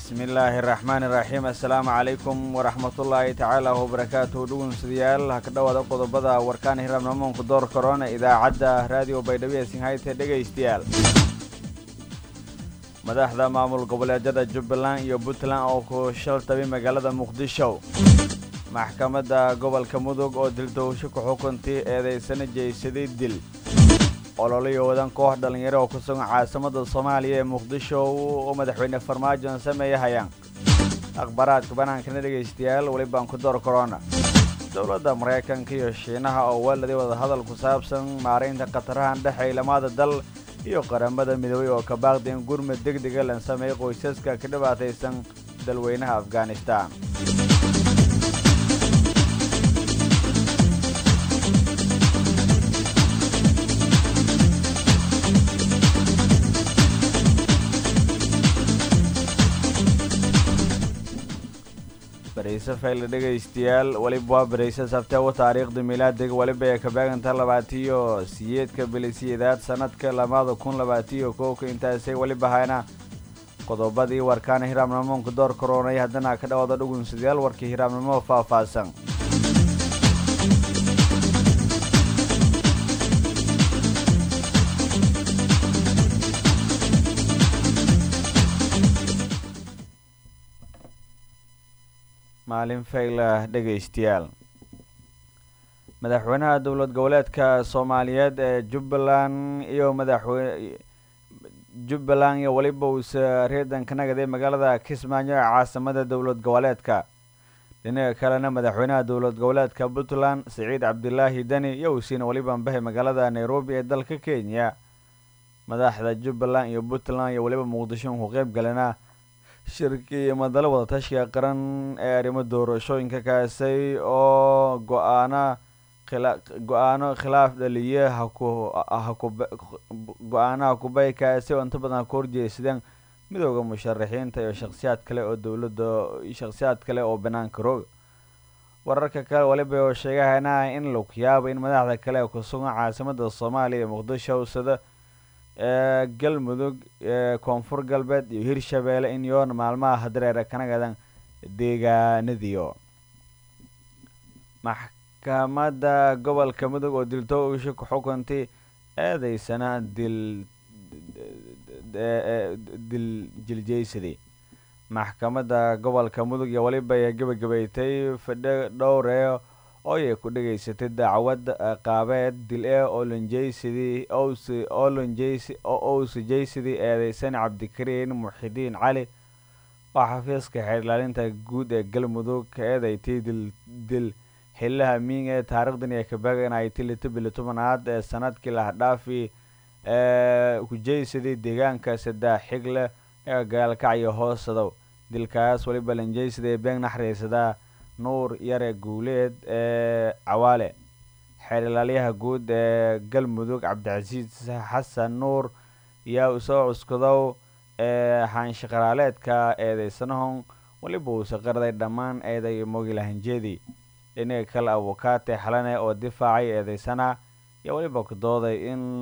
بسم الله الرحمن الرحيم السلام عليكم ورحمة الله تعالى وبركاته دوغن سديال هكذا قضبضا وركان هرام نمون كدور كورونا إذا عدى راديو بيدوية سنهاية دقيستيال مداحدا معمول قبل جدا جبلان iyo Puntland oo ku shaltabay magaalada Muqdisho maxkamadda gobolka Mudug oo diltooyo ku xukuntay eedeysan jeeysadii dil ololayo wadan koox dhalinyaro oo ku sugan caasimada Soomaaliya ee Muqdisho oo madaxweyne Farmaajo sameeyay akhbaraadka banaanka dhageystayaal wali baan ku door corona dawladda Mareykanka iyo Shiinaha oo waladay wada hadal ku saabsan maareynta qatarahan dhaxay lamada dal iyo qaramada midoobay oo ka baaqdeen gurmad degdeg ah lan sameeyay qoysaska ka dhibaataysan dalweynaha Afghanistan بريسة فايل dhageystayaal waliba بريسة sabta oo taariikhda miilaadiga waliba ay ka baaganta 28 ka bilisiyeedad sanadka 2021 intaasay waliba hayna qodobadii warkaan hiraamnimo ku door koronay hadana ka dhawaada dhugun sidaal warkii hiraamnimo faahfaahsan maalin fayla dhageystayaal madaxweynaha dawlad goboleedka Soomaaliyeed ee Jubbaland iyo waliba uu reedan ka nagaday magaalada Kismaayo ee caasimada dawlad goboleedka dhinaca kalena madaxweynaha dawlad goboleedka Puntland Saciid Cabdilaahi Dani iyo wasiina waliba bahay magaalada Nairobi ee dalka Kenya madaxda Jubbaland iyo Puntland iyo waliba Muqdisho ku qayb galana shirkii madal wada tashiga qaran ee arrimo doorashooyinka kaasay oo go'aano khilaaf dhaliye go'aanaha ku bay kaasay inta badan ka horjeedaan midowga musharaxiinta iyo shakhsiyaad kale oo banaanka roog wararka kale waliba oo sheegayna in loo yaabo in madaxda kale ku sugan caasimada Soomaaliya Muqdisho sida galmudug koonfur galbeed iyo Hirshabeelle in yoon maalmaha hadreera kana gadan deegaanadiyo maxkamadda gobolka Mudug oo diltooyo ku xukuntay eedeysana dil jiljeysadi maxkamadda gobolka Mudug iyo waliba ay gabagabeeytay fadhi dhowr oo ay ku dhageysatay dacwad qaabeed dil oo lonjeysidii eedeysan Cabdikariin Muxidiin Cali oo xafiiska xeerlaalinta guud ee Galmudug eedeeytay dil xilaha miin ee taariikhdan ay ka baaganaay 17 ee sanadkii la dhaafi ku jeysidii deegaanka saddex xigle ee gaalkacyo hoosado dilkaas waliba lonjeysidii been naxariisada nuur yare guuleed ee cawaale xeerlaaliyaha guud ee Galmudug Cabdicasiis Xasan Nuur yaa soo cuskadow xanshaqaraaleedka eedeysanahan waliba uu saqarday dhamaan eeday moogilahanjeedi dhinaca kale awokaate xalane oo difaacay eedeysana iyo waliba ku dooday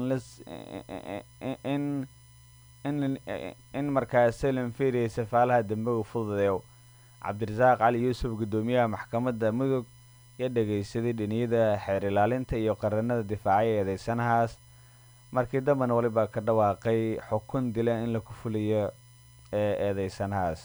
in markaas Selim Fiiri safaalaha dambiga fududeeyo Cabdirasaaq Cali Yuusuf gudoomiyaha maxkamadda Mudug ee dhageysaday dhiniyada xeer ilaalinta iyo qaranada difaacay eedeysanahaas markii dambana waliba ka dhawaaqay xukun dila in la ku fuliyo eedeysanahaas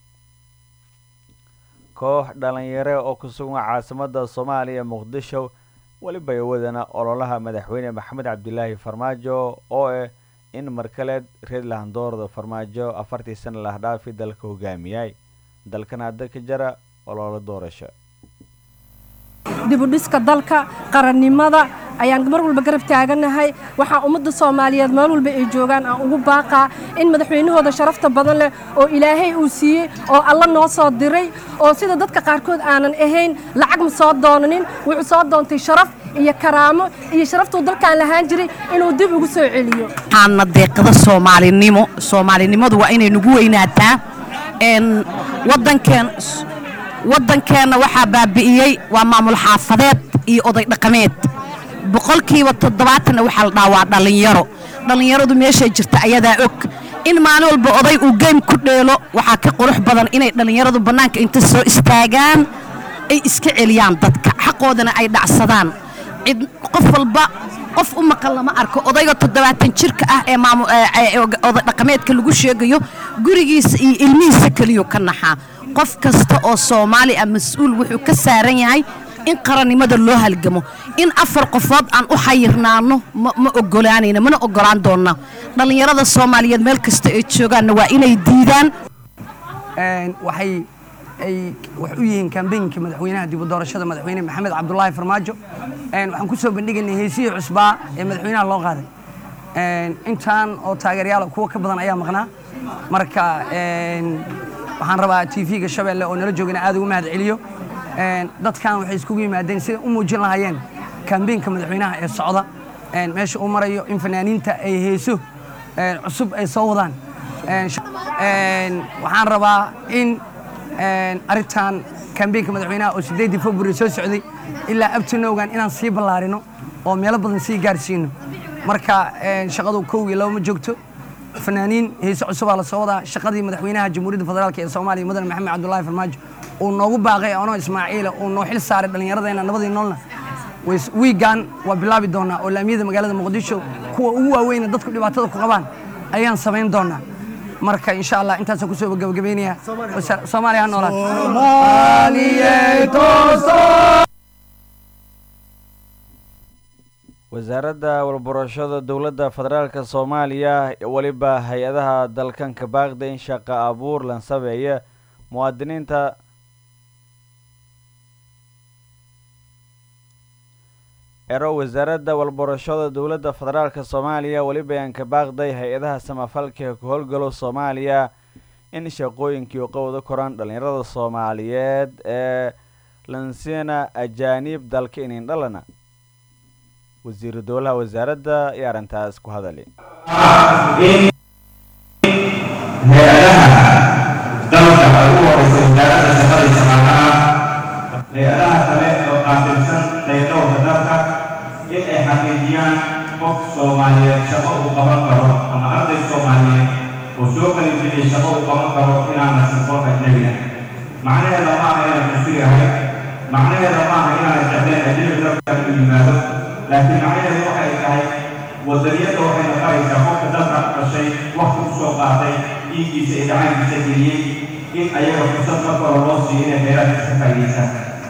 koox dhalinyaro oo ku sugan caasimada Soomaaliya Muqdisho waliba ay wadana ololaha madaxweyne Maxamed Cabdilaahi Farmaajo oo in markaleed reed lahandoorda Farmaajo 40 sano la dhaafi dalka hogaamiyay dalkana dadka jara oloola doorasho dib u dhiska dalka qarannimada ayaan mar walba garab taaganahay waxa ummadda Soomaaliyeed meel walba ay joogan aan ugu baaqaa in madaxweynahooda sharafta badan leh oo Ilaahay uu siiyay oo alla noo soo diray oo sida dadka qaarkood aanan ahayn lacag ma soo doonanin wuxuu soo doontay sharaf iyo karaamo iyo sharaftu dalkan lahaan jiray inuu dib ugu soo celiyo aan deeqada Soomaalinimadu waa inay nagu weynaataa waddankeena waxaa baabi'iyay waa maamul xaafadeed iyo oday dhaqameed boqolkiiba 70 waxa la dhaawaa dhalinyaradu meesha jirta ayadaa og in maalin walba oday uu game ku dheelo waxaa ka qurux badan inay dhalinyaradu bannaanka inta soo istaagaan ay iska celiyaan dadka xaqoodana ay dhacsadaan qof walba qof u maqan lama arko odayga 70 jirka ah ee oday dhaqameedka lagu sheegayo gurigiisa iyo ilmihiisa kaliyo ka naxaa qof kasta oo Soomaali ah mas'uul wuxuu ka saaran yahay in qarannimada loo halgamo in afar qofood aan u xayirnaano ma ogolaanayna mana ogolaan doona dhalinyarada Soomaaliyeed meel kasta ay joogaan waa inay diidaan waxay wax u yihiin campaign-ka madaxweynaha dib u doorashada madaxweyne Maxamed Cabdullaahi Farmaajo waxaan ku soo bandhigaynay heesii cusbaa ee madaxweynaha loo qaaday intaan oo taageerayaal kuwa ka badan ayaa maqnaa marka waxaan rabaa TV-ga Shabeelle oo nala joogana aad ugu mahad celiyo dadkan waxay isku yimaadeen si u muujin lahaayeen campaign-ka madaxweynaha ee socda meesha uu marayo in fanaaniinta ay heeso cusub ay soo wadaan waxaan rabaa in arintan campaign-ka madaxweynaha oo 8 February soo socday ilaa abtinoogan inaan sii ballaarino oo meelo badan sii gaarsiino marka shaqadu koow iyo laba ma joogto fanaaniin heeso cusub la soo wadaa shaqadii madaxweynaha Jamhuuriyadda Federaalka ee Soomaaliya Mudane Maxamed Cabdullaahi Farmaajo oo noogu baaqay oo Ismaaciil oo noo xil saaray dhalinyaradeenna nabadii noolna weegan waa bilaabi doonaa oo laamiyada magaalada Muqdisho kuwa ugu waaweyn dadku dhibaatada ku qabaan ayaan sameyn doonaa marka insha Allah intaas ku soo gabagabeynaya Soomaaliya noolad wasaaradda walbarashada dowladda federaalka Soomaaliya waliba hay'adaha dalkan ka baaqday in shaqo abuur lan sameeyo muwaadiniinta wasaaradda walbarashada dowladda federaalka Soomaaliya waliba aan ka baaqday hay'adaha samafalka ku howlgalo Soomaaliya in shaqooyinkii qowda koraan dhalinyarada Soomaaliyeed ee lansina ajaanib dalka in dhalana wasiir dowlaha wasaaradda iyo arintaas ku hadalay hay'adaha kale oo qaabilsan daytowga dalka in ay xaqiijiyaan qof Soomaaliyeed shaqo uu qaban karo ama arday Soomaaliyeed oo soo qalinjibiyay shaqo uu qaban karo inaan la sifo ajnabiga macnaheedu ma aha inaan kasirahay macnaheedu ma aha inaan jecleen ajnabi dalka u yimaado laakiin macnaheedu waxay tahay wadaniyada waxay noqonaysaa qofka dalka dhashay waqti u soo qaatay dhiiggiisa iyo gacantiisa geliyey in ayaga fursad marka hore loo siiyo inay kheyraadkiisa ka faa'iidaystaan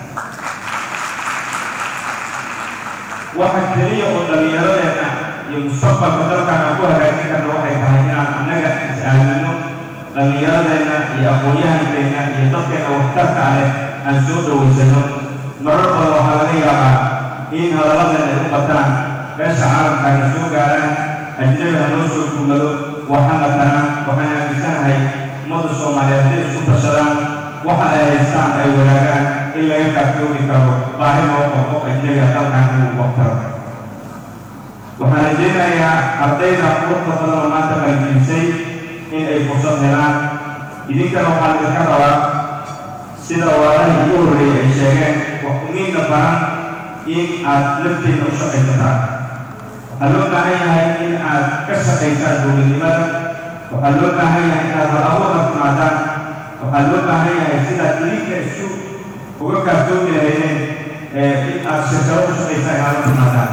waxa kaliya oo dhalinyaradeenna iyo mustaqbalka dalkana ku hagaajin karna waxay tahay inaan annaga is-aamino dhalinyaradeenna iyo aqoon-yahankeenna iyo dadkeena waxtarka leh aan soo dhaweysano marar badan waxaa laga yaabaa in hadalladan ay u bataan beesha caalamka ay soo gaaraan ajnabiga loo soo gumado waxana tanaan waxaan aaminsanahay ummadda Soomaaliyeed ay isku tashadaan waxa ay haystaan ay wadaagaan in laga kaafiyoobi karo baahi loo qabo ajnabiga dalkan inuu qabtaro waxaan rajaynayaa ardayda quruxda badan oo maanta qalinjibisay in ay fursad helaan idinkana waxaan idinka rabaa sida waalahii ugu horreeyay ay sheegeen wax umiidna baran in aad lafteeda u shaqaysataan waxaa loo baahan yahay in aad ka shaqaysaan dowladnimada waxaa loo baahan yahay inaad hal-abuurka timaadaan waxaa loo baahan yahay sidaad idinka isu uga kaafoogi lahaydeen in aad shirkado u shaqaysaan inaad la timaadaan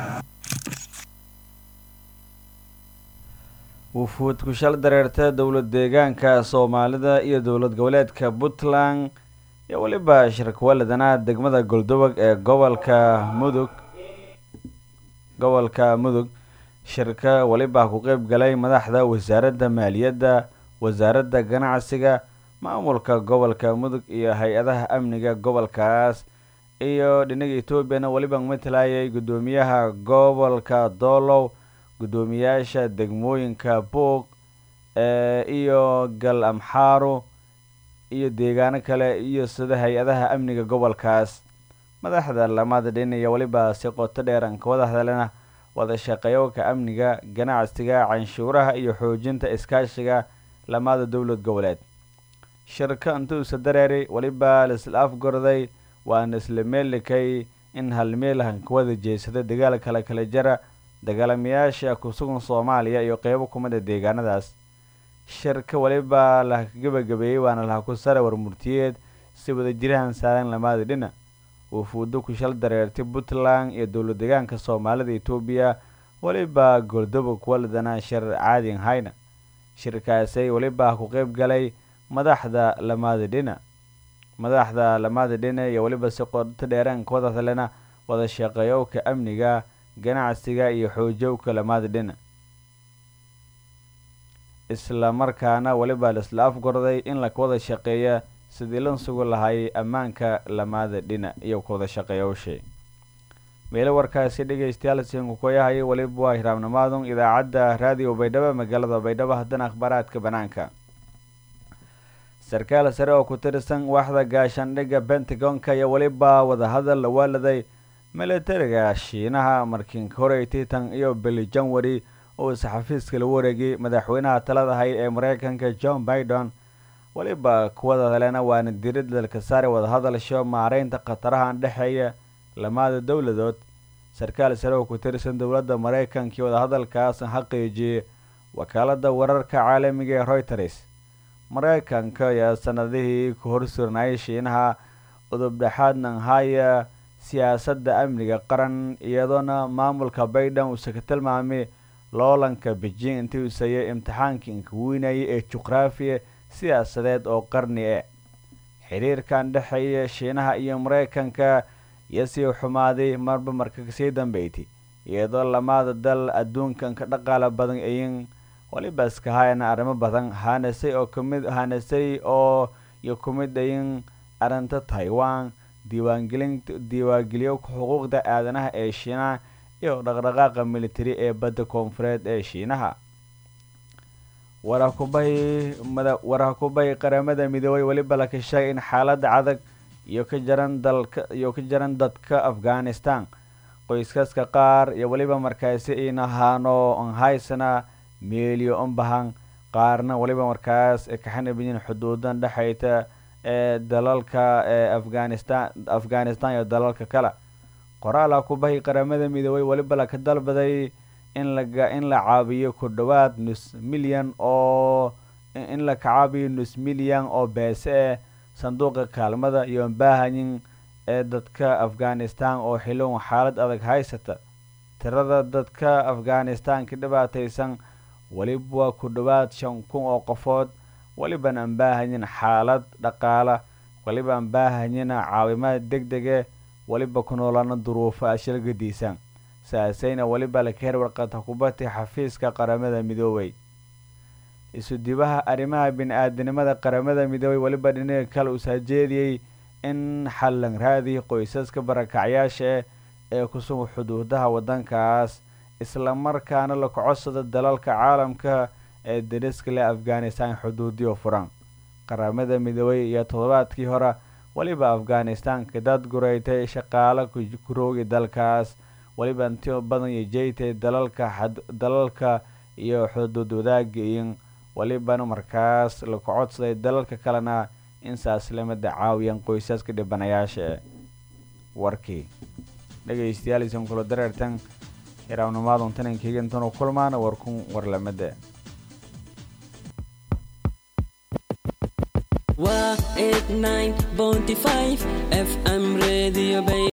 wufuud ku shal dareerta dowlad deegaanka Soomaalida iyo dowlad goboleedka Puntland iyo waliba shirka waladana degmada Goldobag ee gobolka Mudug shirka waliba ku qayb galay madaxda wasaaradda maaliyadda wasaaradda ganacsiga maamulka gobolka Mudug iyo hay'adaha amniga gobolkaas iyo dhinaca Itoobiya waliba matalaayay gudoomiyaha gobolka Doolow gudoomiyaasha degmooyinka Boog iyo Gal Amxaaro iyo deegaano kale iyo sida hay'adaha amniga gobolkaas madaxda lamada dhinaca waliba si qoto dheeran ka wada hadalana wada shaqeeyowga amniga ganacsiga canshuuraha iyo xoojinta iskaashiga lamada dowlad goboleed shirka intuu sadareeray waliba isla afgorday waan isla meelkay in hal meel aan ka wada jeesada dagaal kala jara dagaalamayaasha ku sugan Soomaaliya iyo qaybo kumada deegaanadaas shirka waliba la gabagabeeyay waana la ku sare warmurtiyeed si wada jirahan saaran lamaada dhina wufuudo ku shal dareertay Puntland iyo dowlad deegaanka Soomaalida Itoobiya waliba goldabo kuwaladana shir caadin hayna shirkaasay waliba ku qayb galay madaxda lamaada dhina iyo waliba si qodob dheeraan kooda talena wada shaqeeyo ka amniga ganacsiga iyo xoojowka lamaada dhina isla markaana waliba isla afgorday in la wada shaqeeyo sidii lan sugu lahay ammaanka lamaada dhina iyo wada shaqeeyowshay meelo warkaasi dhageystayaal siin ku yahay waliba waa hiraamnimaadan idaacadda raadiyo Baydhabo magaalada Baydhabo haddana akhbaraadka banaanka sarkaal sare oo ku tirsan waaxda gaashaandhigga Pentagon-ka iyo waliba wada hadal la waaladay militariga Shiinaha markii horeeytay tan iyo bili January oo saxafiiska la wareegay madaxweynaha talada hay ee Mareykanka John Biden waliba kuwada talena waana dirid dalka sare wada hadalsho maareynta qataraha dhaxeeya lamaada dawladood sarkaal sare oo ku tirsan dawladda Mareykanka wada hadalkaas xaqiijiyay wakaalada wararka caalamiga ee Reuters Mareykanka ayaa sanadihii ku horsuurnay Shiinaha udub dhaxaadna haya siyaasadda amniga qaran iyadoona maamulka Biden uu ka tilmaamay loolanka Beijing intii uu sayay imtixaankii weynay ee juqraafiga siyaasadeed oo qarni ah xiriirkan dhaxeeya Shiinaha iyo Mareykanka yasi xumaaday marba marka kasii dambeeyay iyadoo lamaada dal adduunkan ka dhaqaale badan ayeen waliba iska hayna arrimo badan hanasay oo kumid ayeen arrinta Taiwan diiwaangeliyo xuquuqda aadanaha ee Shiinaha iyo dhaqdhaqaaqa military ee badda koonfureed ee Shiinaha warakubay qaramada midoobay waliba la kashay in xaaladda adag iyo ka jaran dadka Afghanistan qoysaska qaar iyo waliba markaasi ina haano on haysana meeliyo bahan qaarna waliba markaas ka xanibin xuduudan dhaxayta ee dalalka Afghanistan iyo dalalka kale qoraal ku bay qaramada midoobay waliba la ka dalbaday in la caabiyo ku dhawaad nus milyan oo beese sanduuqa kaalmada iyo baahanyin ee dadka Afghanistan oo xilon xaalad adag haysata tirada dadka Afghanistan ka dhibaataysan waliba ku dhawaad 5,000 oo qofood waliba aan baahanyin xaalad dhaqaale waliba aan baahanyin caawimaad degdeg waliba ku noolana duruufo ashil gadiisan saasayna waliba la ka warqad xukuumadda xafiiska qaramada midoobay isu dibaha arrimaha bini'aadanimada qaramada midoobay waliba dhinaca kale u saajeediyay in xallan raadi qoysaska barakacyaasha ee ku sugan xuduudaha wadankaas isla markaana la codsada dalalka caalamka ee dariska leh Afghanistan xuduudiyo furan qaramada midoobay iyo toddobaadkii hore waliba Afghanistan ka dad gureeyay shaqaale ku roogi dalkaas waliba intii badan yeeytay dalalka iyo xuduud wadaagayeen waliba markaas la codsaday dalalka kalena in saaslamada caawiyaan qoysaska dhibanayaasha warkii dhageystayaal isan kula dareertan hirawnimada tanankiga intaan kulmaana warkun warlamada wa 89.5 FM radio